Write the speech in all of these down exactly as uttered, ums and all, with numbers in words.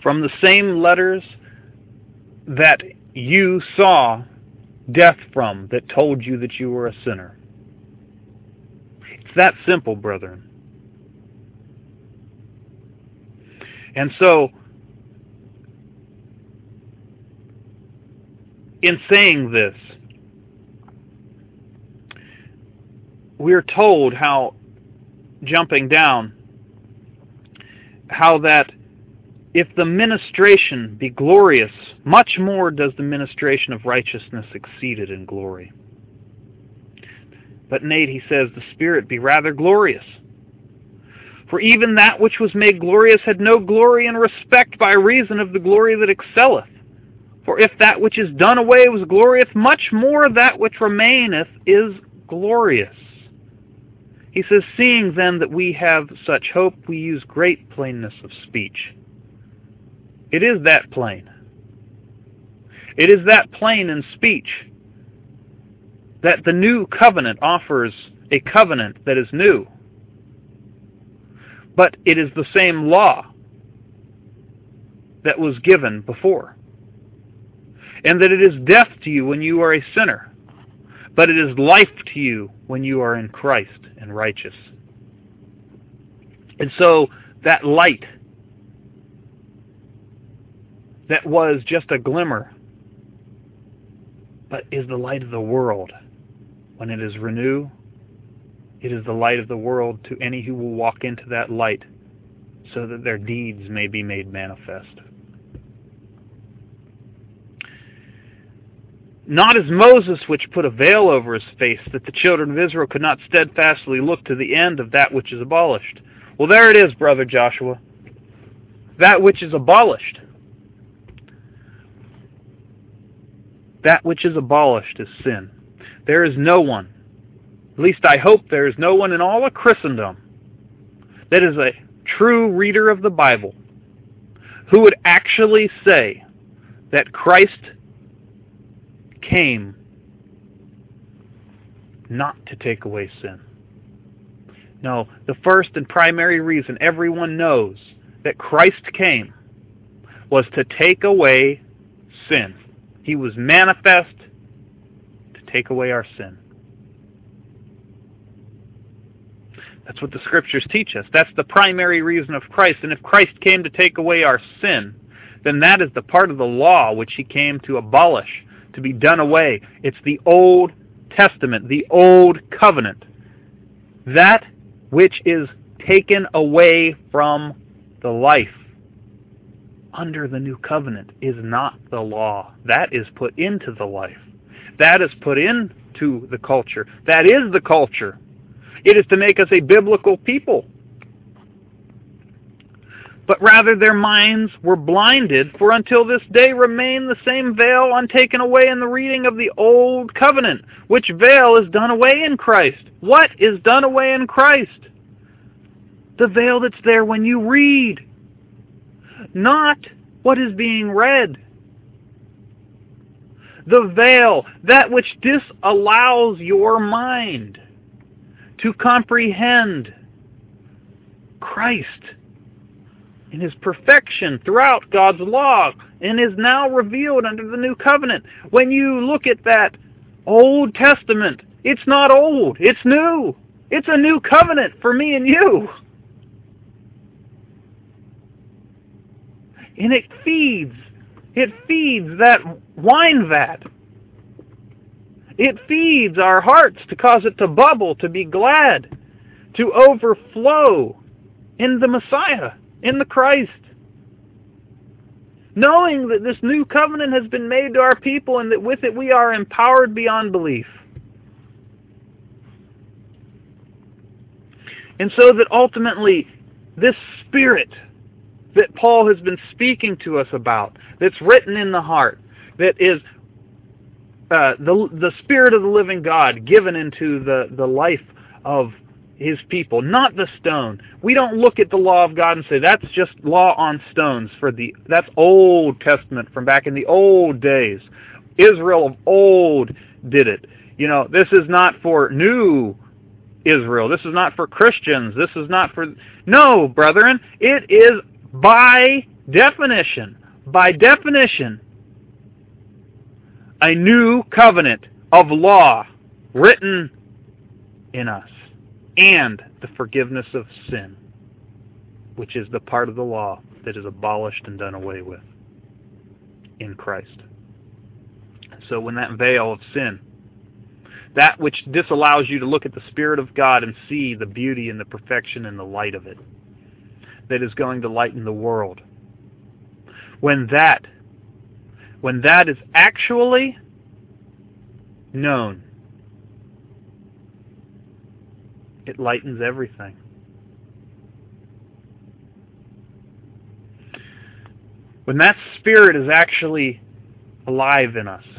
from the same letters that you saw death from, that told you that you were a sinner. It's that simple, brethren. And so, in saying this, we're told how, jumping down, how that if the ministration be glorious, much more does the ministration of righteousness exceed it in glory. But in eight he says, the Spirit be rather glorious. For even that which was made glorious had no glory in respect by reason of the glory that excelleth. For if that which is done away was glorious, much more that which remaineth is glorious. He says, seeing then that we have such hope, we use great plainness of speech. It is that plain. It is that plain in speech that the new covenant offers a covenant that is new. But it is the same law that was given before. And that it is death to you when you are a sinner, but it is life to you when you are in Christ and righteous. And so that light that was just a glimmer, but is the light of the world. When it is renewed, it is the light of the world to any who will walk into that light, so that their deeds may be made manifest. Not as Moses, which put a veil over his face, that the children of Israel could not steadfastly look to the end of that which is abolished. Well, there it is, Brother Joshua. That which is abolished. That which is abolished is sin. There is no one, at least I hope there is no one in all of Christendom, that is a true reader of the Bible, who would actually say that Christ came not to take away sin. No, the first and primary reason everyone knows that Christ came was to take away sin. He was manifest to take away our sin. That's what the Scriptures teach us. That's the primary reason of Christ. And if Christ came to take away our sin, then that is the part of the law which he came to abolish, to be done away. It's the Old Testament, the Old Covenant. That which is taken away from the life under the New Covenant is not the law. That is put into the life. That is put into the culture. That is the culture. It is to make us a biblical people. But rather their minds were blinded, for until this day remain the same veil untaken away in the reading of the Old Covenant, which veil is done away in Christ. What is done away in Christ? The veil that's there when you read, not what is being read. The veil, that which disallows your mind to comprehend Christ in his perfection throughout God's law, and is now revealed under the New Covenant. When you look at that Old Testament, it's not old, it's new. It's a new covenant for me and you. And it feeds, it feeds that wine vat. It feeds our hearts to cause it to bubble, to be glad, to overflow in the Messiah, in the Christ. Knowing that this new covenant has been made to our people and that with it we are empowered beyond belief. And so that ultimately this Spirit that Paul has been speaking to us about, that's written in the heart, that is uh, the the Spirit of the living God given into the, the life of his people, not the stone. We don't look at the law of God and say, that's just law on stones. For the That's Old Testament from back in the old days. Israel of old did it. You know, this is not for new Israel. This is not for Christians. This is not for... No, brethren, it is by definition, by definition, a new covenant of law written in us, and the forgiveness of sin, which is the part of the law that is abolished and done away with in Christ. So when that veil of sin, that which disallows you to look at the Spirit of God and see the beauty and the perfection and the light of it, that is going to lighten the world, when that, when that is actually known, it lightens everything. When that Spirit is actually alive in us,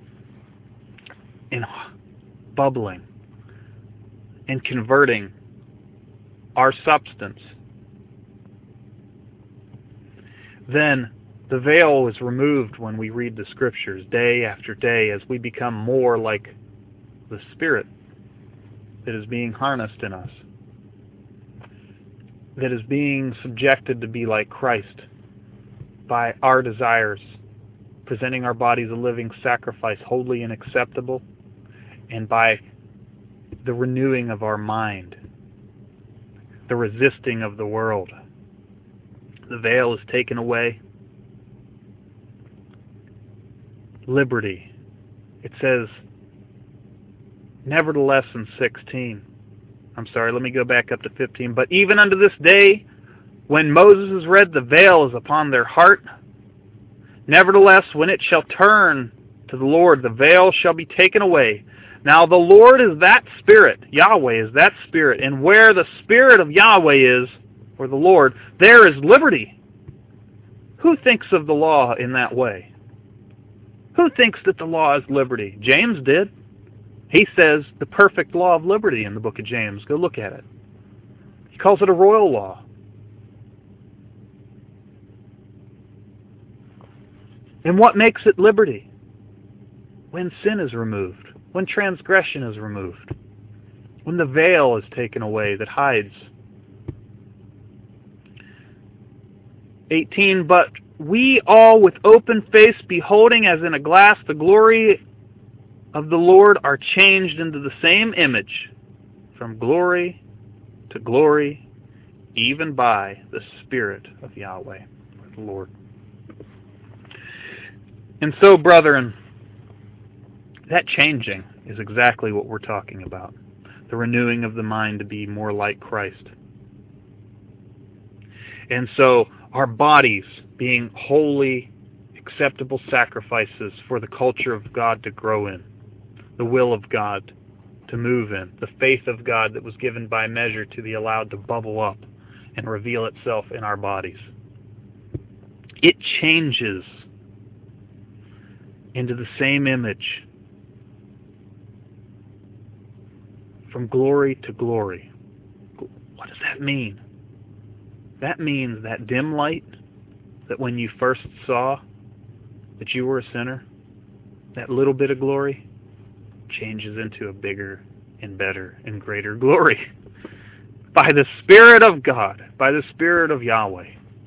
and bubbling, and converting our substance, then the veil is removed when we read the Scriptures day after day as we become more like the Spirit that is being harnessed in us, that is being subjected to be like Christ by our desires, presenting our bodies a living sacrifice, holy and acceptable, and by the renewing of our mind, the resisting of the world. The veil is taken away. Liberty. It says, nevertheless in sixteen, I'm sorry, let me go back up to fifteen, but even unto this day, when Moses is read, the veil is upon their heart. Nevertheless, when it shall turn to the Lord, the veil shall be taken away. Now the Lord is that Spirit, Yahweh is that Spirit, and where the Spirit of Yahweh is, or the Lord, there is liberty. Who thinks of the law in that way? Who thinks that the law is liberty? James did. He says the perfect law of liberty in the book of James. Go look at it. He calls it a royal law. And what makes it liberty? When sin is removed, when transgression is removed, when the veil is taken away that hides. eighteen, but we all with open face, beholding as in a glass the glory of the Lord, are changed into the same image, from glory to glory, even by the Spirit of Yahweh, the Lord. And so, brethren, that changing is exactly what we're talking about. The renewing of the mind to be more like Christ. And so, our bodies being holy, acceptable sacrifices for the culture of God to grow in, the will of God to move in, the faith of God that was given by measure to be allowed to bubble up and reveal itself in our bodies. It changes into the same image from glory to glory. What does that mean? That means that dim light that when you first saw that you were a sinner, that little bit of glory changes into a bigger and better and greater glory by the Spirit of God, by the Spirit of Yahweh,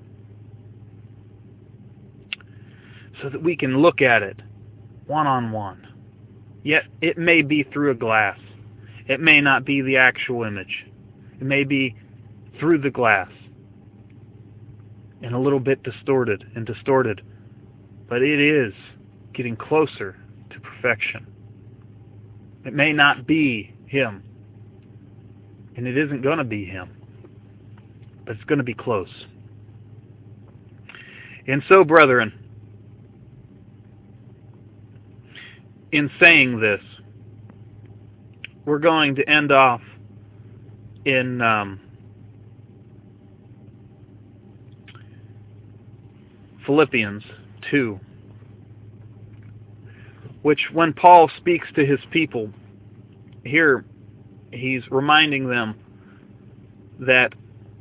so that we can look at it one-on-one. Yet it may be through a glass. It may not be the actual image. It may be through the glass and a little bit distorted and distorted, but it is getting closer to perfection. It may not be Him, and it isn't going to be Him, but it's going to be close. And so, brethren, in saying this, we're going to end off in um, Philippians two, which when Paul speaks to his people, here he's reminding them that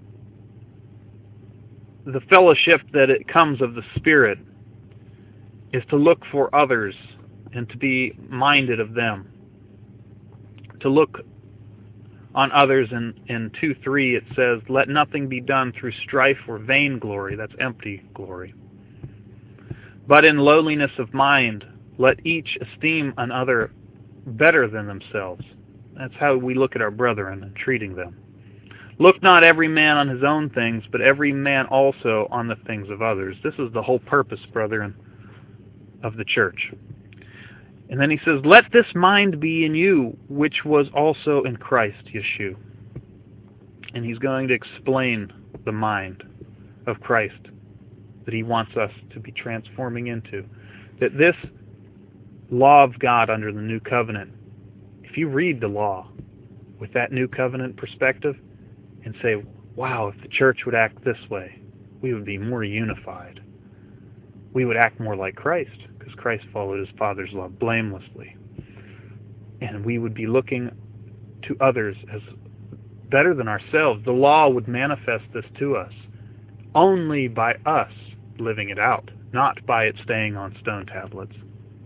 the fellowship that it comes of the Spirit is to look for others and to be minded of them, to look on others. In, in two three it says, let nothing be done through strife or vainglory. That's empty glory. But in lowliness of mind, let each esteem another better than themselves. That's how we look at our brethren and treating them. Look not every man on his own things, but every man also on the things of others. This is the whole purpose, brethren, of the church. And then he says, let this mind be in you, which was also in Christ Yeshua. And he's going to explain the mind of Christ that he wants us to be transforming into. That this law of God under the new covenant, if you read the law with that new covenant perspective and say, wow, if the church would act this way, we would be more unified. We would act more like Christ, because Christ followed his Father's law blamelessly. And we would be looking to others as better than ourselves. The law would manifest this to us only by us living it out, not by it staying on stone tablets.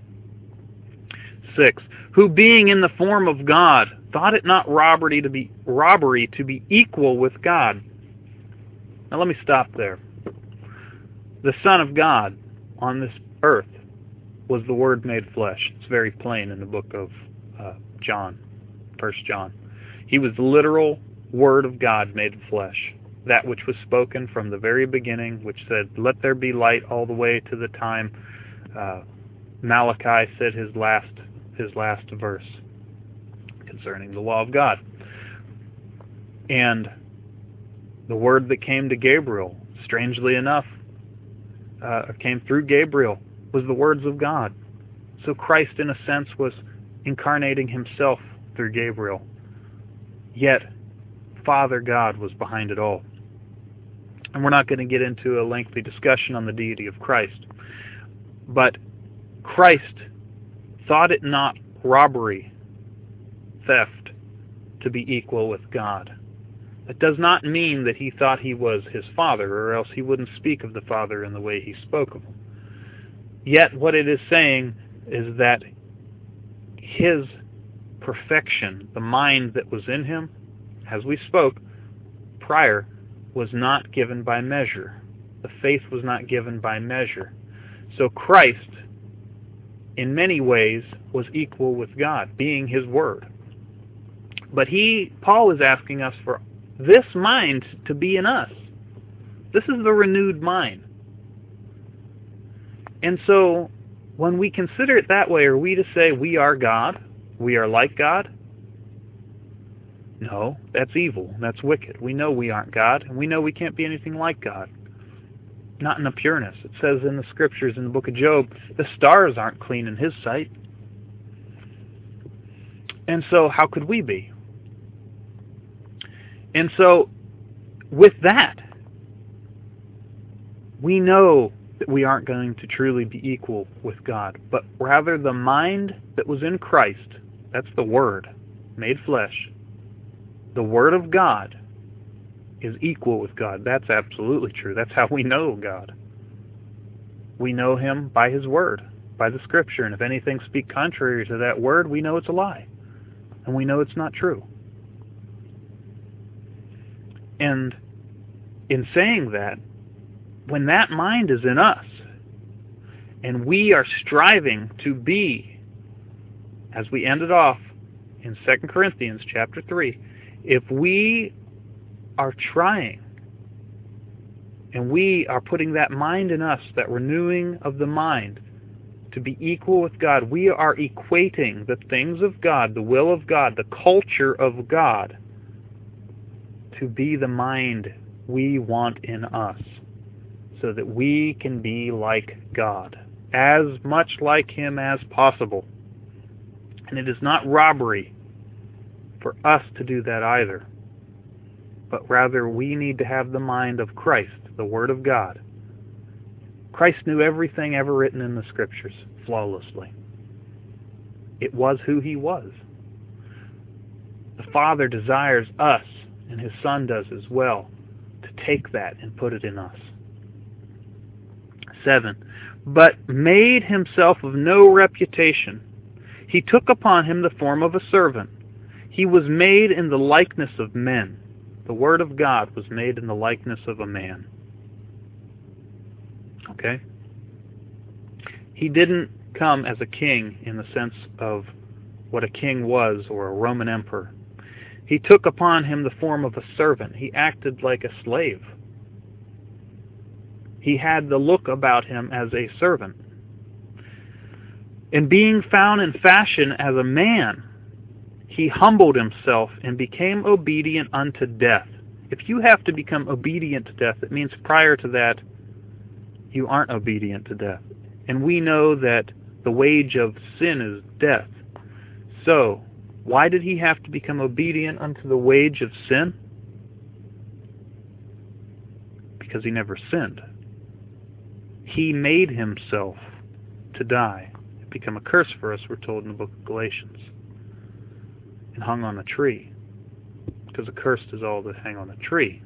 Six, who being in the form of God, thought it not robbery to be robbery to be equal with God. Now let me stop there. The Son of God on this earth was the Word made flesh. It's very plain in the book of uh, John, First John. He was the literal Word of God made flesh, that which was spoken from the very beginning, which said, let there be light, all the way to the time uh, Malachi said his last his last verse concerning the law of God. And the word that came to Gabriel, strangely enough, uh, came through Gabriel, was the words of God. So Christ, in a sense, was incarnating himself through Gabriel. Yet, Father God was behind it all. And we're not going to get into a lengthy discussion on the deity of Christ. But Christ thought it not robbery, theft, to be equal with God. That does not mean that he thought he was his Father, or else he wouldn't speak of the Father in the way he spoke of him. Yet what it is saying is that his perfection, the mind that was in him, as we spoke prior, was not given by measure. The faith was not given by measure. So Christ, in many ways, was equal with God, being his Word. But he, Paul is asking us for this mind to be in us. This is the renewed mind. And so, when we consider it that way, are we to say we are God? We are like God? No, that's evil. That's wicked. We know we aren't God, and we know we can't be anything like God. Not in a pureness. It says in the scriptures in the book of Job, the stars aren't clean in his sight. And so how could we be? And so with that, we know that we aren't going to truly be equal with God, but rather the mind that was in Christ, that's the Word made flesh, the Word of God, is equal with God. That's absolutely true. That's how we know God. We know him by his Word, by the Scripture, and if anything speak contrary to that Word, we know it's a lie, and we know it's not true. And in saying that, when that mind is in us, and we are striving to be, as we ended off in Second Corinthians chapter three, if we are trying, and we are putting that mind in us, that renewing of the mind, to be equal with God, we are equating the things of God, the will of God, the culture of God, to be the mind we want in us, so that we can be like God, as much like him as possible. And it is not robbery for us to do that either, but rather we need to have the mind of Christ, the Word of God. Christ knew everything ever written in the Scriptures flawlessly. It was who he was. The Father desires us, and his Son does as well, to take that and put it in us. Seven, but made himself of no reputation. He took upon him the form of a servant. He was made in the likeness of men. The Word of God was made in the likeness of a man. Okay? He didn't come as a king in the sense of what a king was or a Roman emperor. He took upon him the form of a servant. He acted like a slave. He had the look about him as a servant. And being found in fashion as a man, he humbled himself and became obedient unto death. If you have to become obedient to death, it means prior to that, you aren't obedient to death. And we know that the wage of sin is death. So, why did he have to become obedient unto the wage of sin? Because he never sinned. He made himself to die. It became a curse for us, we're told in the book of Galatians. And hung on a tree. Because accursed is all that hang on a tree.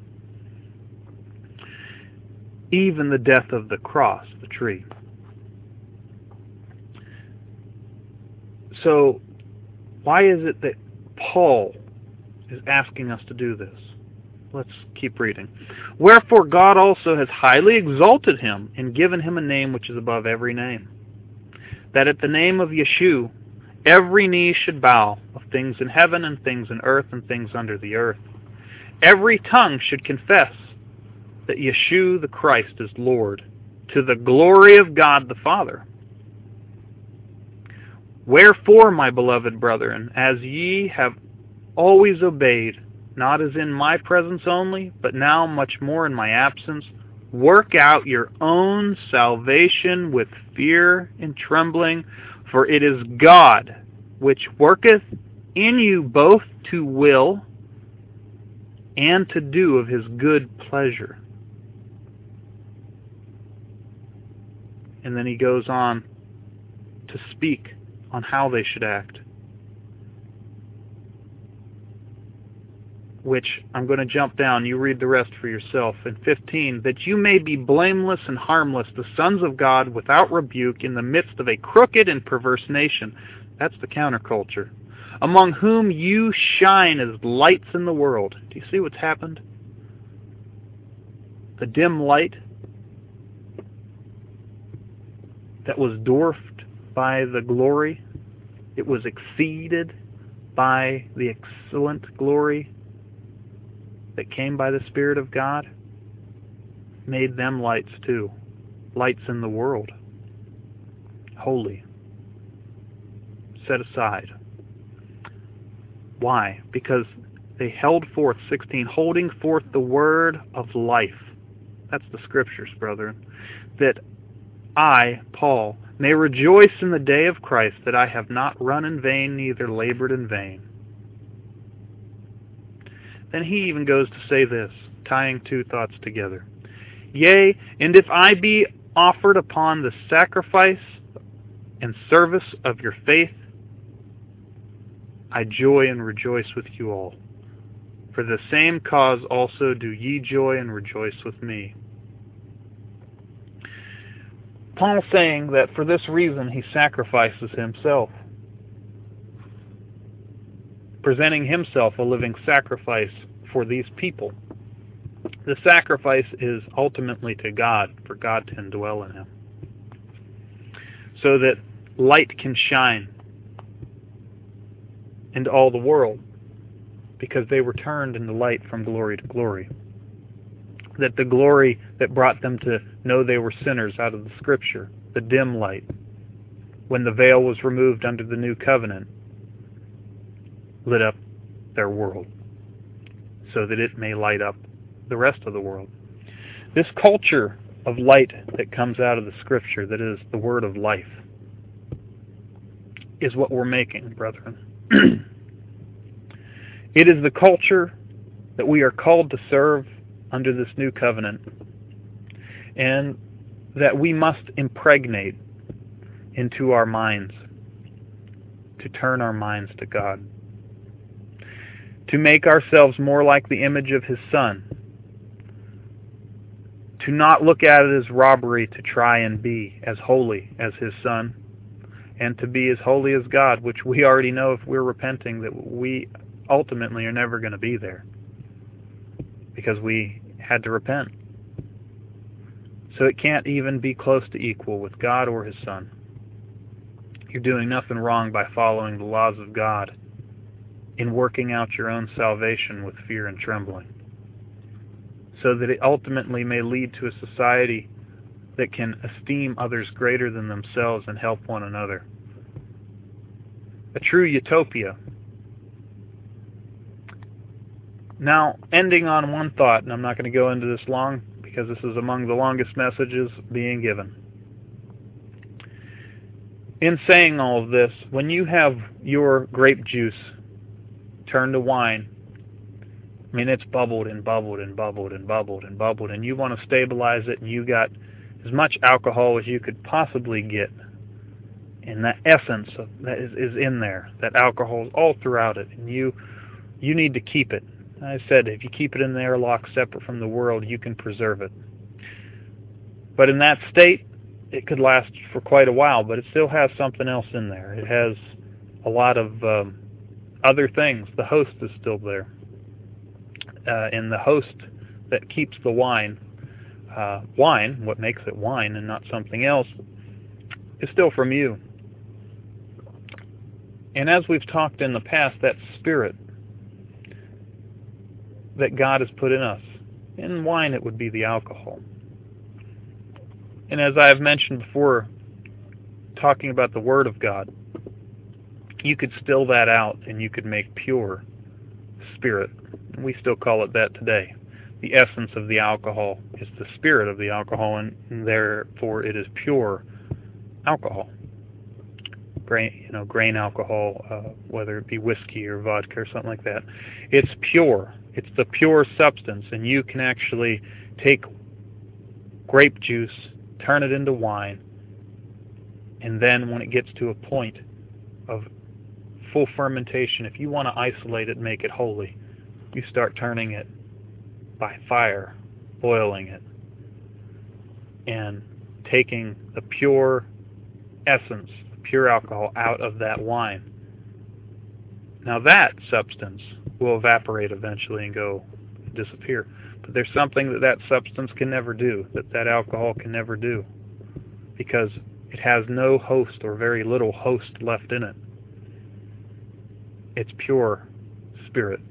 Even the death of the cross, the tree. So, why is it that Paul is asking us to do this? Let's keep reading. Wherefore God also has highly exalted him and given him a name which is above every name, that at the name of Yeshua every knee should bow, of things in heaven and things in earth and things under the earth. Every tongue should confess that Yeshua the Christ is Lord, to the glory of God the Father. Wherefore, my beloved brethren, as ye have always obeyed, not as in my presence only, but now much more in my absence, work out your own salvation with fear and trembling, for it is God which worketh in you both to will and to do of his good pleasure. And then he goes on to speak on how they should act, which I'm going to jump down. You read the rest for yourself. In fifteen, that you may be blameless and harmless, the sons of God, without rebuke, in the midst of a crooked and perverse nation. That's the counterculture. Among whom you shine as lights in the world. Do you see what's happened? The dim light that was dwarfed by the glory, it was exceeded by the excellent glory that came by the Spirit of God, made them lights too. Lights in the world. Holy. Set aside. Why? Because they held forth, sixteen, holding forth the word of life. That's the scriptures, brethren. That I, Paul, may rejoice in the day of Christ, that I have not run in vain, neither labored in vain. Then he even goes to say this, tying two thoughts together. Yea, and if I be offered upon the sacrifice and service of your faith, I joy and rejoice with you all. For the same cause also do ye joy and rejoice with me. Paul saying that for this reason he sacrifices himself, presenting himself a living sacrifice for these people. The sacrifice is ultimately to God, for God to indwell in him, so that light can shine into all the world, because they were turned into light from glory to glory. That the glory that brought them to know they were sinners out of the Scripture, the dim light, when the veil was removed under the new covenant, lit up their world, so that it may light up the rest of the world. This culture of light that comes out of the Scripture, that is the word of life, is what we're making, brethren. It is the culture that we are called to serve under this new covenant, and that we must impregnate into our minds, to turn our minds to God, to make ourselves more like the image of His Son, to not look at it as robbery to try and be as holy as His Son, and to be as holy as God, which we already know if we're repenting that we ultimately are never going to be there because we had to repent. So it can't even be close to equal with God or His Son. You're doing nothing wrong by following the laws of God in working out your own salvation with fear and trembling, so that it ultimately may lead to a society that can esteem others greater than themselves and help one another. A true utopia. Now, ending on one thought, and I'm not going to go into this long because this is among the longest messages being given. In saying all of this, when you have your grape juice turned to wine, I mean, it's bubbled and bubbled and bubbled and bubbled and bubbled, and you want to stabilize it, and you got as much alcohol as you could possibly get, and that essence of that is, is in there. That alcohol is all throughout it, and you you need to keep it. I said, if you keep it in the airlock separate from the world, you can preserve it. But in that state, it could last for quite a while, but it still has something else in there. It has a lot of um, other things. The host is still there. Uh, and the host that keeps the wine, uh, wine, what makes it wine and not something else, is still from you. And as we've talked in the past, that spirit that God has put in us, in wine it would be the alcohol. And as I have mentioned before, talking about the Word of God, you could still that out and you could make pure spirit. We still call it that today. The essence of the alcohol is the spirit of the alcohol, and therefore it is pure alcohol. Grain, you know, grain alcohol, uh, whether it be whiskey or vodka or something like that. It's pure. It's the pure substance, and you can actually take grape juice, turn it into wine, and then when it gets to a point of full fermentation, if you want to isolate it and make it holy, you start turning it by fire, boiling it, and taking the pure essence, the pure alcohol out of that wine. Now that substance will evaporate eventually and go disappear. But there's something that that substance can never do, that that alcohol can never do, because it has no host or very little host left in it. It's pure spirit.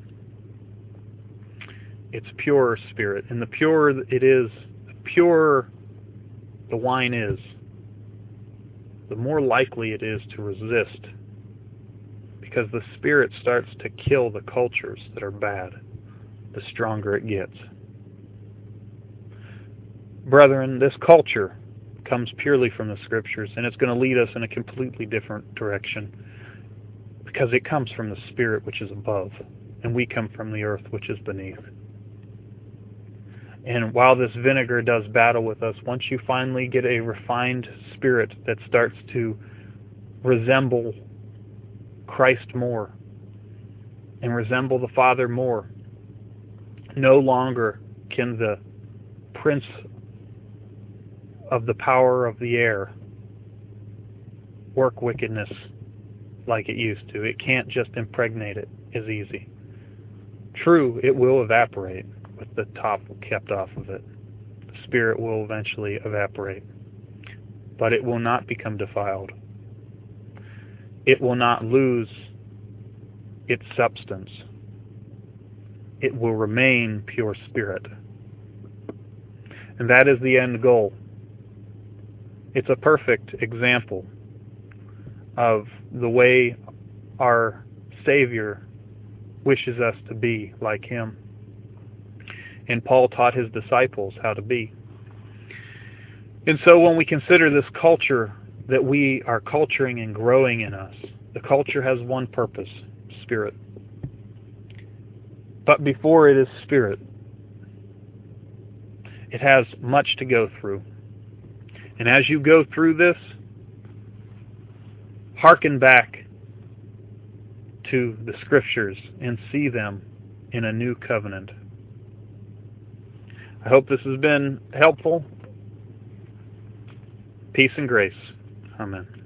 It's pure spirit. And the purer it is, the purer the wine is, the more likely it is to resist, because the spirit starts to kill the cultures that are bad the stronger it gets. Brethren, this culture comes purely from the Scriptures, and it's going to lead us in a completely different direction, because it comes from the Spirit which is above, and we come from the earth which is beneath. And while this vinegar does battle with us, once you finally get a refined spirit that starts to resemble Christ more and resemble the Father more, no longer can the prince of the power of the air work wickedness like it used to. It can't just impregnate it as easy. True, it will evaporate with the top kept off of it. The spirit will eventually evaporate, but it will not become defiled. It will not lose its substance. It will remain pure spirit. And that is the end goal. It's a perfect example of the way our Savior wishes us to be like Him. And Paul taught his disciples how to be. And so when we consider this culture that we are culturing and growing in us, the culture has one purpose: spirit. But before it is spirit, it has much to go through. And as you go through this, hearken back to the Scriptures and see them in a new covenant. I hope this has been helpful. Peace and grace. Amen.